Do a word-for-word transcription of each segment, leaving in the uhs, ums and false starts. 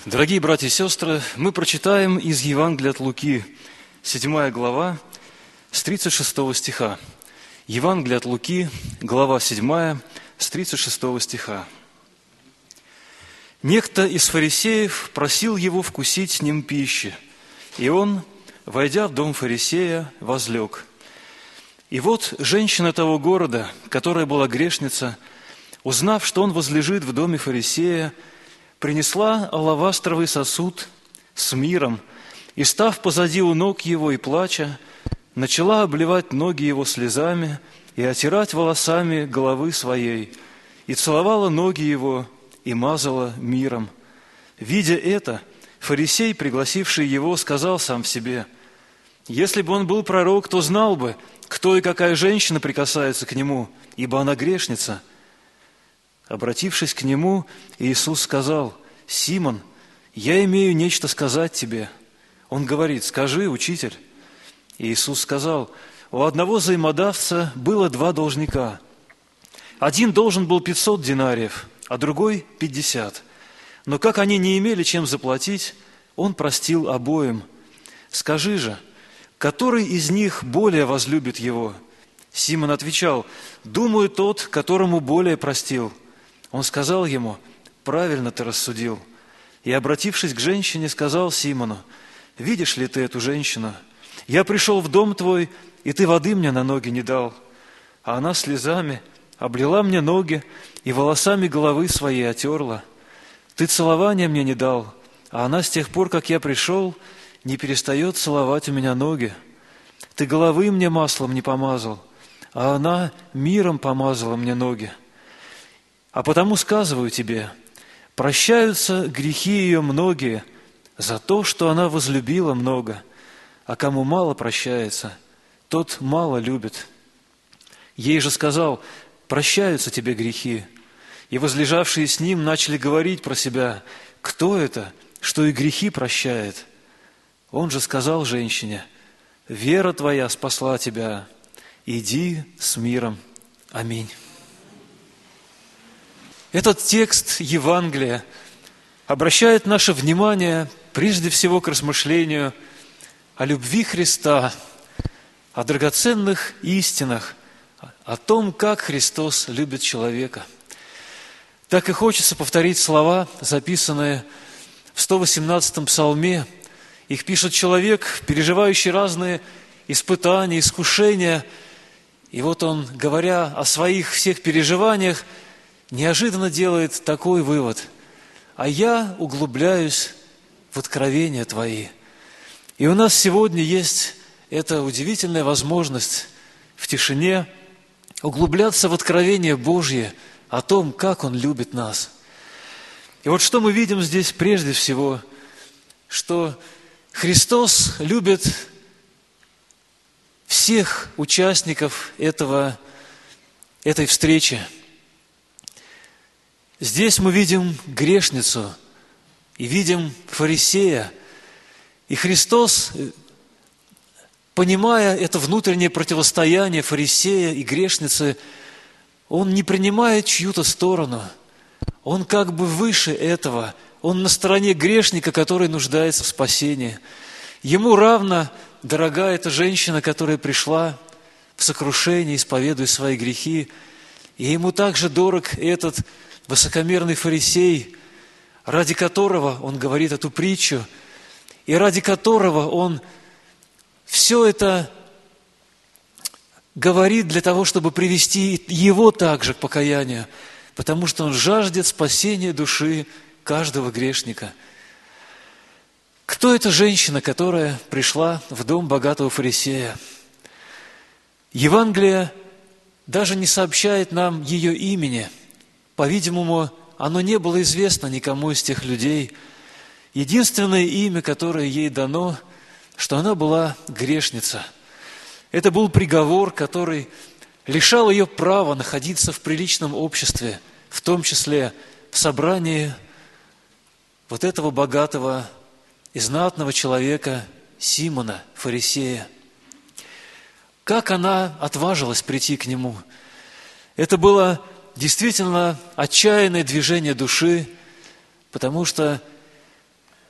Дорогие братья и сестры, мы прочитаем из Евангелия от Луки, седьмая глава, с тридцать шестого стиха. Евангелие от Луки, глава седьмая, с тридцать шестого стиха. «Некто из фарисеев просил его вкусить с ним пищи, и он, войдя в дом фарисея, возлег. И вот женщина того города, которая была грешница, узнав, что он возлежит в доме фарисея, принесла алавастровый сосуд с миром и, став позади у ног его и плача, начала обливать ноги его слезами и отирать волосами головы своей, и целовала ноги его и мазала миром. Видя это, фарисей, пригласивший его, сказал сам в себе: если бы он был пророк, то знал бы, кто и какая женщина прикасается к нему, ибо она грешница. Обратившись к нему, Иисус сказал: «Симон, я имею нечто сказать тебе». Он говорит: «Скажи, учитель». Иисус сказал: «У одного взаимодавца было два должника. Один должен был пятьсот динариев, а другой – пятьдесят. Но как они не имели чем заплатить, он простил обоим. Скажи же, который из них более возлюбит его?» Симон отвечал: «Думаю, тот, которому более простил». Он сказал ему: «Правильно ты рассудил». И, обратившись к женщине, сказал Симону: «Видишь ли ты эту женщину? Я пришел в дом твой, и ты воды мне на ноги не дал, а она слезами облила мне ноги и волосами головы своей отерла. Ты целования мне не дал, а она с тех пор, как я пришел, не перестает целовать у меня ноги. Ты головы мне маслом не помазал, а она миром помазала мне ноги. А потому сказываю тебе, прощаются грехи ее многие за то, что она возлюбила много, а кому мало прощается, тот мало любит». Ей же сказал: «Прощаются тебе грехи». И возлежавшие с ним начали говорить про себя: «Кто это, что и грехи прощает?» Он же сказал женщине: «Вера твоя спасла тебя, иди с миром». Аминь. Этот текст Евангелия обращает наше внимание прежде всего к размышлению о любви Христа, о драгоценных истинах, о том, как Христос любит человека. Так и хочется повторить слова, записанные в сто восемнадцатом псалме. Их пишет человек, переживающий разные испытания, искушения. И вот он, говоря о своих всех переживаниях, неожиданно делает такой вывод: «А я углубляюсь в откровения Твои». И у нас сегодня есть эта удивительная возможность в тишине углубляться в откровения Божьи о том, как Он любит нас. И вот что мы видим здесь прежде всего, что Христос любит всех участников этого, этой встречи. Здесь мы видим грешницу и видим фарисея. И Христос, понимая это внутреннее противостояние фарисея и грешницы, Он не принимает чью-то сторону. Он как бы выше этого. Он на стороне грешника, который нуждается в спасении. Ему равно дорога эта женщина, которая пришла в сокрушение, исповедуя свои грехи. И ему также дорог этот высокомерный фарисей, ради которого он говорит эту притчу, и ради которого он все это говорит для того, чтобы привести его также к покаянию, потому что он жаждет спасения души каждого грешника. Кто эта женщина, которая пришла в дом богатого фарисея? Евангелие даже не сообщает нам ее имени. По-видимому, оно не было известно никому из тех людей. Единственное имя, которое ей дано, что она была грешница. Это был приговор, который лишал ее права находиться в приличном обществе, в том числе в собрании вот этого богатого и знатного человека Симона, фарисея. Как она отважилась прийти к нему? Это было действительно отчаянное движение души, потому что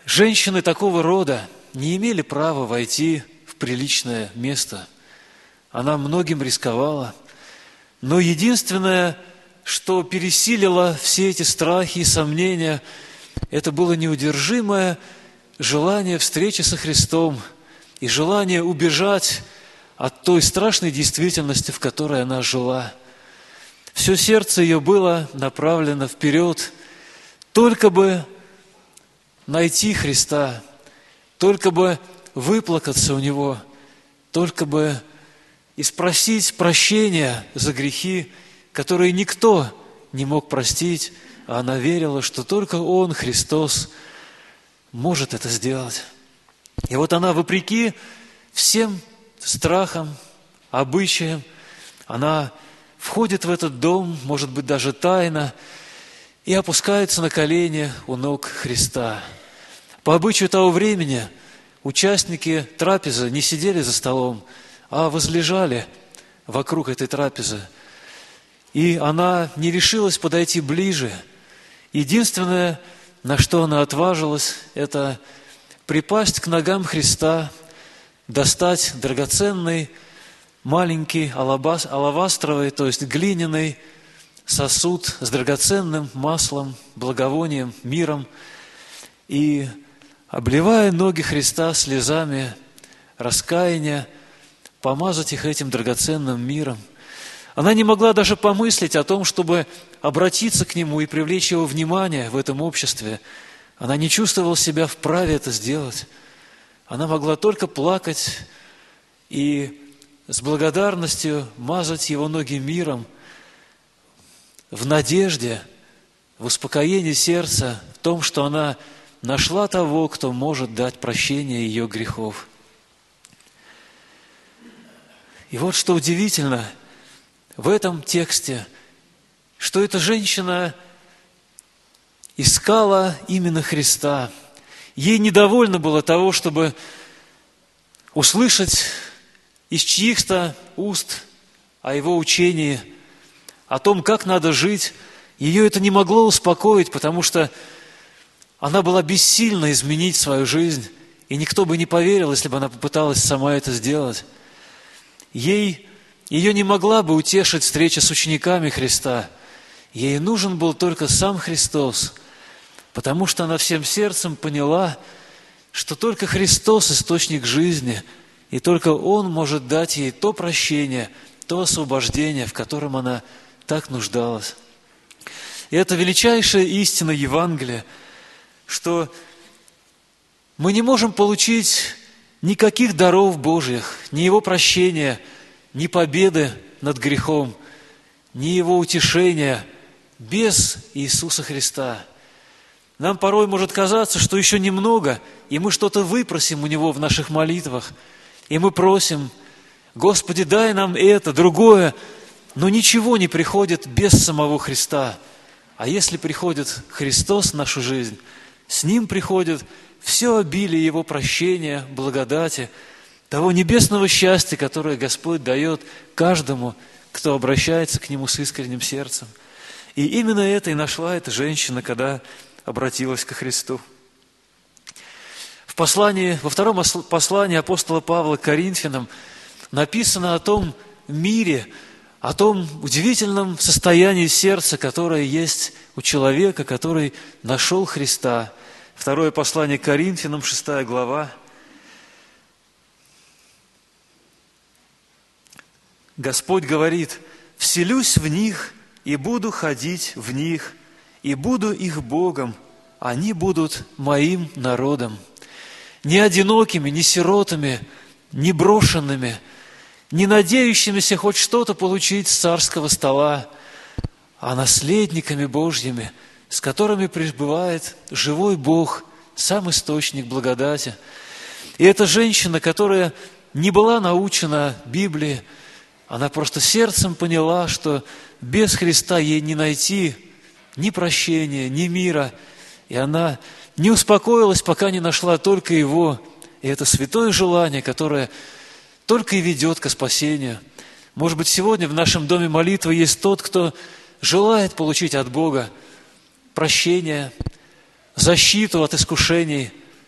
Женщины такого рода не имели права войти в приличное место. Она многим рисковала, но единственное, что пересилило все эти страхи и сомнения, это было неудержимое желание встречи со Христом и желание убежать от той страшной действительности, в которой она жила. Все сердце ее было направлено вперед, только бы найти Христа, только бы выплакаться у Него, только бы и спросить прощения за грехи, которые никто не мог простить, а она верила, что только Он, Христос, может это сделать. И вот она, вопреки всем страхам, обычаям, она входит в этот дом, может быть, даже тайно, и опускается на колени у ног Христа. По обычаю того времени участники трапезы не сидели за столом, а возлежали вокруг этой трапезы. И она не решилась подойти ближе. Единственное, на что она отважилась, это припасть к ногам Христа, достать драгоценный, маленький алабас, алавастровый, то есть глиняный сосуд с драгоценным маслом, благовонием, миром, и, обливая ноги Христа слезами раскаяния, помазать их этим драгоценным миром. Она не могла даже помыслить о том, чтобы обратиться к Нему и привлечь Его внимание в этом обществе. Она не чувствовала себя вправе это сделать. Она могла только плакать и с благодарностью мазать Его ноги миром, в надежде, в успокоении сердца, в том, что она нашла того, кто может дать прощение ее грехов. И вот что удивительно в этом тексте, что эта женщина искала именно Христа. Ей недовольно было того, чтобы услышать из чьих-то уст о Его учении, о том, как надо жить. Ее это не могло успокоить, потому что она была бессильна изменить свою жизнь, и никто бы не поверил, если бы она попыталась сама это сделать. Ей, ее не могла бы утешить встреча с учениками Христа. Ей нужен был только сам Христос, потому что она всем сердцем поняла, что только Христос – источник жизни, и только Он может дать ей то прощение, то освобождение, в котором она так нуждалась. И это величайшая истина Евангелия, что мы не можем получить никаких даров Божьих, ни Его прощения, ни победы над грехом, ни Его утешения без Иисуса Христа. Нам порой может казаться, что еще немного, и мы что-то выпросим у Него в наших молитвах, и мы просим: Господи, дай нам это, другое, но ничего не приходит без самого Христа. А если приходит Христос в нашу жизнь, с Ним приходит все обилие Его прощения, благодати, того небесного счастья, которое Господь дает каждому, кто обращается к Нему с искренним сердцем. И именно это и нашла эта женщина, когда обратилась ко Христу. В послании, во втором послании апостола Павла к Коринфянам написано о том мире, о том удивительном состоянии сердца, которое есть у человека, который нашел Христа. Второе послание к Коринфянам, шестая глава. Господь говорит: «Вселюсь в них и буду ходить в них, и буду их Богом, они будут моим народом». Не одинокими, не сиротами, не брошенными, не надеющимися хоть что-то получить с царского стола, а наследниками Божьими, с которыми пребывает живой Бог, сам источник благодати. И эта женщина, которая не была научена Библии, она просто сердцем поняла, что без Христа ей не найти ни прощения, ни мира, и она не успокоилась, пока не нашла только Его. И это святое желание, которое только и ведет ко спасению. Может быть, сегодня в нашем доме молитвы есть тот, кто желает получить от Бога прощение, защиту от искушений,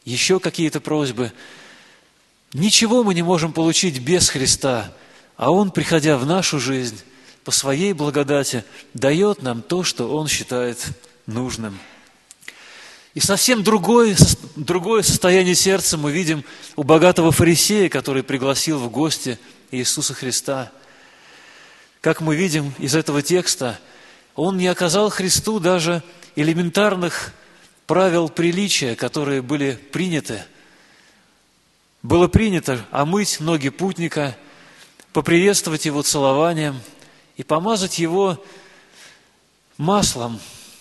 еще какие-то просьбы. Ничего мы не можем получить без Христа, а Он, приходя в нашу жизнь, по Своей благодати, дает нам то, что Он считает нужным. И совсем другое, другое состояние сердца мы видим у богатого фарисея, который пригласил в гости Иисуса Христа. Как мы видим из этого текста, он не оказал Христу даже элементарных правил приличия, которые были приняты. Было принято омыть ноги путника, поприветствовать его целованием и помазать его маслом.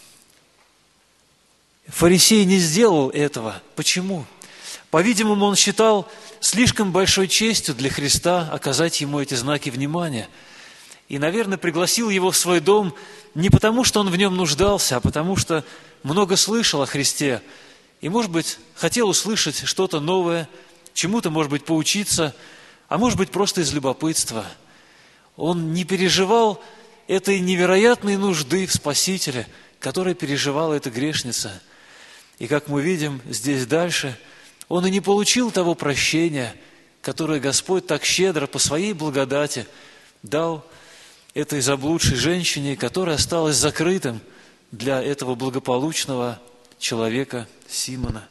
Фарисей не сделал этого. Почему? По-видимому, он считал слишком большой честью для Христа оказать ему эти знаки внимания. И, наверное, пригласил его в свой дом не потому, что он в нем нуждался, а потому что много слышал о Христе. И, может быть, хотел услышать что-то новое, чему-то, может быть, поучиться, а может быть, просто из любопытства. Он не переживал этой невероятной нужды в Спасителе, которую переживала эта грешница. И, как мы видим здесь дальше, он и не получил того прощения, которое Господь так щедро по Своей благодати дал этой заблудшей женщине, которая осталась закрытым для этого благополучного человека Симона.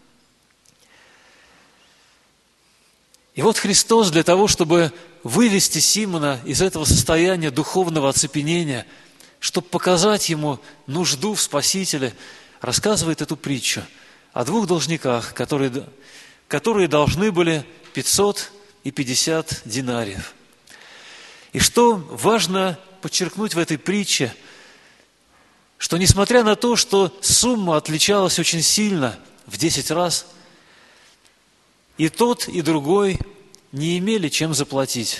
И вот Христос для того, чтобы вывести Симона из этого состояния духовного оцепенения, чтобы показать ему нужду в Спасителе, рассказывает эту притчу о двух должниках, которые, которые должны были пятьсот и пятьдесят динариев. И что важно подчеркнуть в этой притче, что несмотря на то, что сумма отличалась очень сильно, в десять раз, и тот, и другой не имели чем заплатить.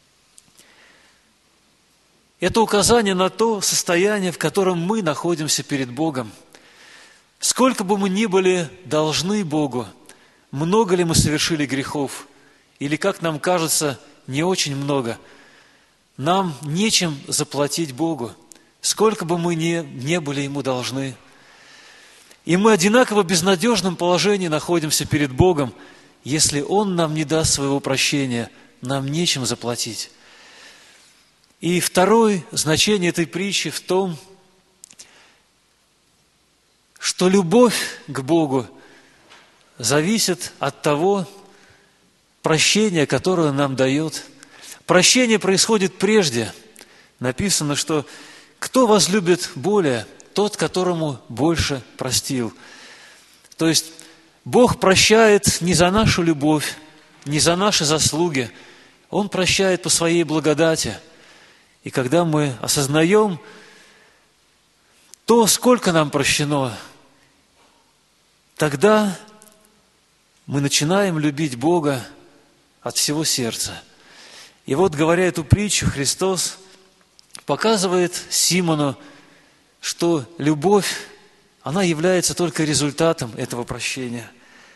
Это указание на то состояние, в котором мы находимся перед Богом. Сколько бы мы ни были должны Богу, много ли мы совершили грехов, или, как нам кажется, не очень много, нам нечем заплатить Богу, сколько бы мы ни, не были Ему должны. И мы одинаково в безнадежном положении находимся перед Богом, если Он нам не даст своего прощения, нам нечем заплатить. И второе значение этой притчи в том, что любовь к Богу зависит от того прощения, которое Он нам дает. Прощение происходит прежде. Написано, что кто возлюбит более, тот, которому больше простил. То есть Бог прощает не за нашу любовь, не за наши заслуги. Он прощает по Своей благодати. И когда мы осознаем то, сколько нам прощено, тогда мы начинаем любить Бога от всего сердца. И вот, говоря эту притчу, Христос показывает Симону, что любовь, она является только результатом этого прощения.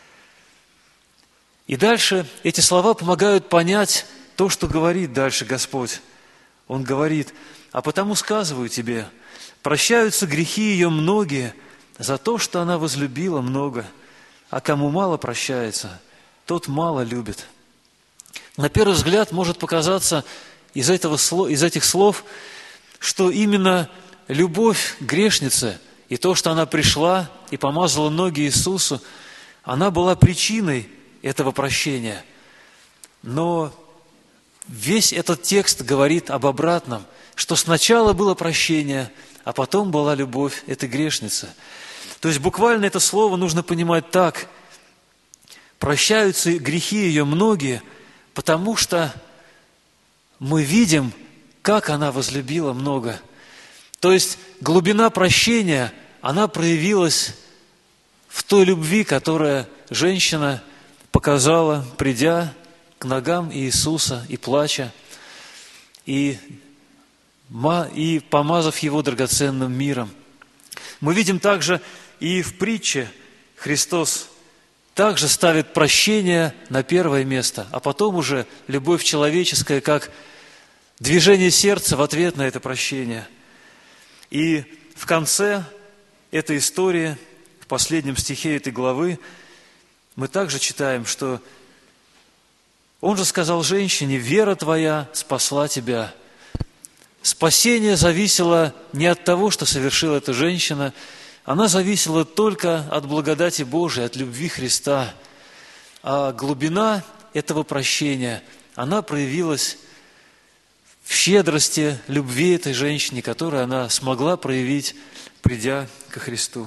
И дальше эти слова помогают понять то, что говорит дальше Господь. Он говорит: «А потому сказываю тебе, прощаются грехи ее многие за то, что она возлюбила много, а кому мало прощается, тот мало любит». На первый взгляд может показаться из, этого, из этих слов, что именно любовь грешницы и то, что она пришла и помазала ноги Иисусу, она была причиной этого прощения. Но весь этот текст говорит об обратном, что сначала было прощение, а потом была любовь этой грешницы. То есть буквально это слово нужно понимать так: прощаются грехи ее многие, потому что мы видим, как она возлюбила много. То есть глубина прощения, она проявилась в той любви, которая женщина показала, придя к ногам Иисуса и плача, и, и помазав Его драгоценным миром. Мы видим также и в притче Христос также ставит прощение на первое место, а потом уже любовь человеческая как движение сердца в ответ на это прощение. И в конце этой истории, в последнем стихе этой главы, мы также читаем, что Он же сказал женщине: «Вера твоя спасла тебя». Спасение зависело не от того, что совершила эта женщина, она зависела только от благодати Божией, от любви Христа. А глубина этого прощения, она проявилась в щедрости любви этой женщине, которую она смогла проявить, придя ко Христу.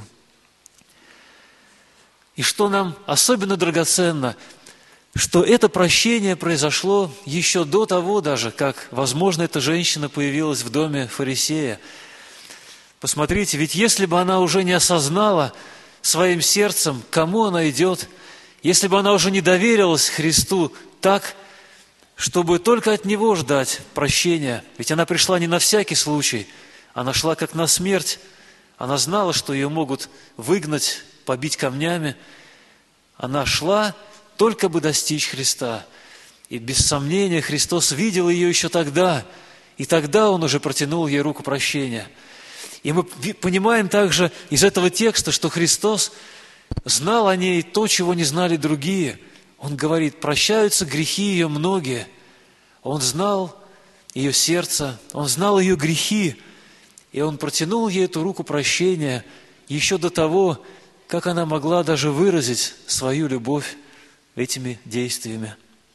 И что нам особенно драгоценно, что это прощение произошло еще до того даже, как, возможно, эта женщина появилась в доме фарисея. Посмотрите, ведь если бы она уже не осознала своим сердцем, к кому она идет, если бы она уже не доверилась Христу так, чтобы только от Него ждать прощения, ведь она пришла не на всякий случай, она шла как на смерть, она знала, что ее могут выгнать, побить камнями, она шла только бы достичь Христа. И без сомнения Христос видел ее еще тогда, и тогда Он уже протянул ей руку прощения. И мы понимаем также из этого текста, что Христос знал о ней то, чего не знали другие. Он говорит: прощаются грехи ее многие. Он знал ее сердце, Он знал ее грехи, и Он протянул ей эту руку прощения еще до того, как она могла даже выразить свою любовь этими действиями.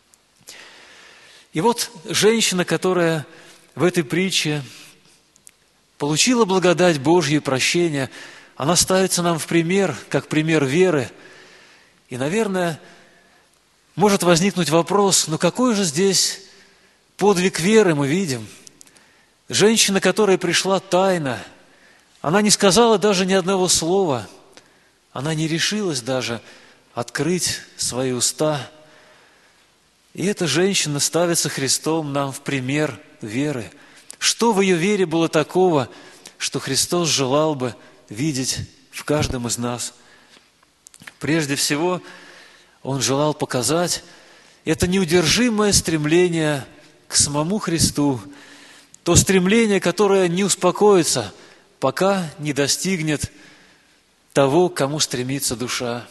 И вот женщина, которая в этой притче получила благодать Божью и прощение, она ставится нам в пример, как пример веры. И, наверное, может возникнуть вопрос: ну какой же здесь подвиг веры мы видим? Женщина, которая пришла тайно, она не сказала даже ни одного слова, она не решилась даже открыть свои уста. И эта женщина ставится Христом нам в пример веры. Что в ее вере было такого, что Христос желал бы видеть в каждом из нас? Прежде всего, Он желал показать это неудержимое стремление к самому Христу, то стремление, которое не успокоится, пока не достигнет того, к кому стремится душа.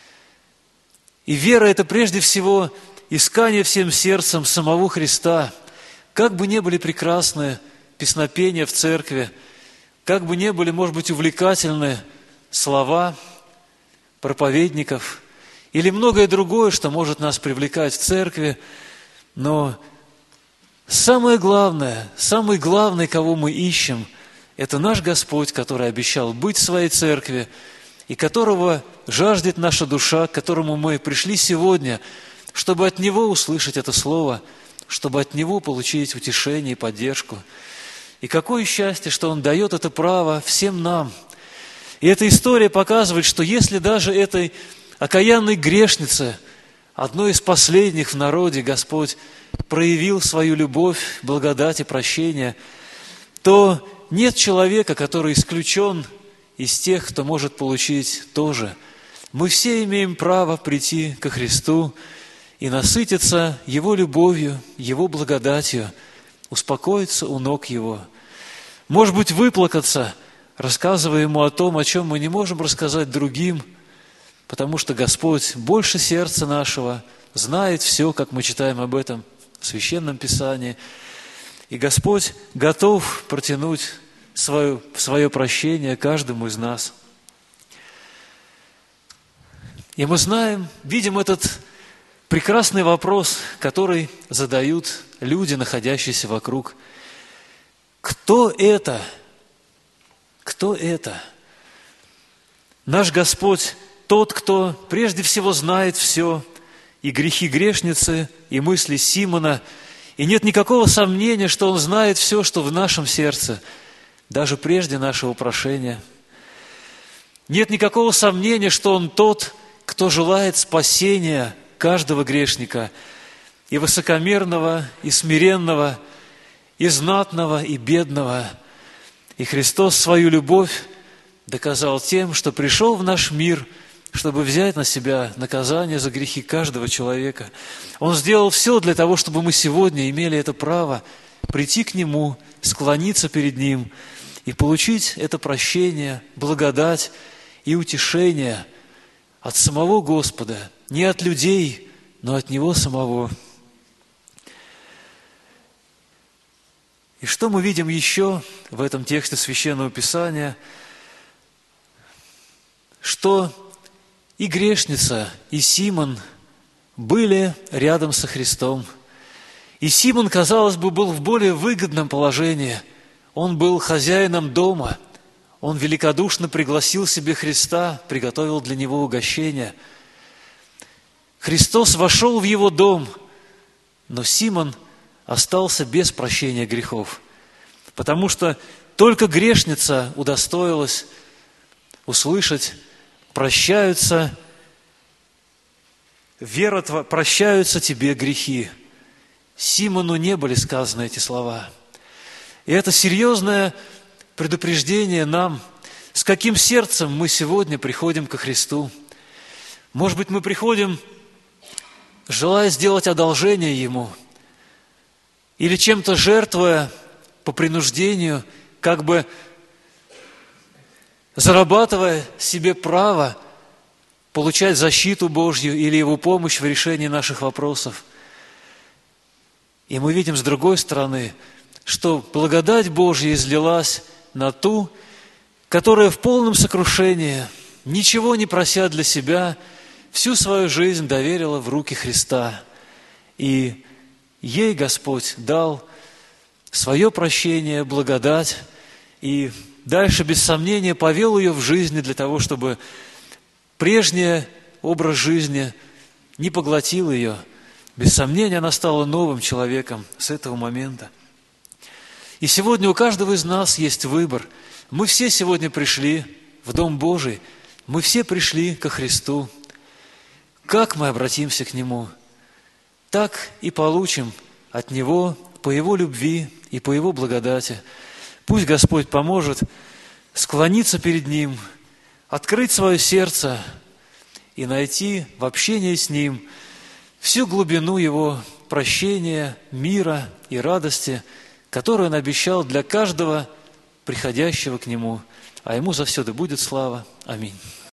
И вера – это прежде всего искание всем сердцем самого Христа. Как бы ни были прекрасны песнопения в церкви, как бы ни были, может быть, увлекательны слова проповедников или многое другое, что может нас привлекать в церкви, но самое главное, самый главный, кого мы ищем, это наш Господь, который обещал быть в своей церкви, и которого жаждет наша душа, к которому мы пришли сегодня, чтобы от Него услышать это слово, чтобы от Него получить утешение и поддержку. И какое счастье, что Он дает это право всем нам. И эта история показывает, что если даже этой окаянной грешнице, одной из последних в народе, Господь проявил свою любовь, благодать и прощение, то нет человека, который исключен из тех, кто может получить тоже. Мы все имеем право прийти ко Христу и насытиться Его любовью, Его благодатью, успокоиться у ног Его. Может быть, выплакаться, рассказывая Ему о том, о чем мы не можем рассказать другим, потому что Господь больше сердца нашего, знает все, как мы читаем об этом в Священном Писании. И Господь готов протянуть свое, свое прощение каждому из нас. И мы знаем, видим этот прекрасный вопрос, который задают люди, находящиеся вокруг. Кто это? Кто это? Наш Господь тот, кто прежде всего знает все, и грехи грешницы, и мысли Симона, и нет никакого сомнения, что Он знает все, что в нашем сердце, даже прежде нашего прошения. Нет никакого сомнения, что Он тот, кто желает спасения каждого грешника, и высокомерного, и смиренного, и знатного, и бедного. И Христос свою любовь доказал тем, что пришел в наш мир, чтобы взять на себя наказание за грехи каждого человека. Он сделал все для того, чтобы мы сегодня имели это право прийти к Нему, склониться перед Ним и получить это прощение, благодать и утешение от самого Господа, не от людей, но от Него самого. И что мы видим еще в этом тексте Священного Писания? Что и грешница, и Симон были рядом со Христом. И Симон, казалось бы, был в более выгодном положении. Он был хозяином дома. Он великодушно пригласил себе Христа, приготовил для него угощение. Христос вошел в его дом, но Симон остался без прощения грехов, потому что только грешница удостоилась услышать: прощаются, вера твоя, прощаются тебе грехи. Симону не были сказаны эти слова. И это серьезное предупреждение нам, с каким сердцем мы сегодня приходим ко Христу. Может быть, мы приходим, желая сделать одолжение Ему, или чем-то жертвуя по принуждению, как бы зарабатывая себе право получать защиту Божью или Его помощь в решении наших вопросов. И мы видим с другой стороны, что благодать Божья излилась на ту, которая в полном сокрушении, ничего не прося для себя, всю свою жизнь доверила в руки Христа. И ей Господь дал свое прощение, благодать, и дальше, без сомнения, повел ее в жизни для того, чтобы прежний образ жизни не поглотил ее. Без сомнения, она стала новым человеком с этого момента. И сегодня у каждого из нас есть выбор. Мы все сегодня пришли в Дом Божий, мы все пришли ко Христу. Как мы обратимся к Нему, так и получим от Него по Его любви и по Его благодати. Пусть Господь поможет склониться перед Ним, открыть свое сердце и найти в общении с Ним всю глубину Его прощения, мира и радости, которую Он обещал для каждого приходящего к Нему. А Ему завсегда будет слава. Аминь.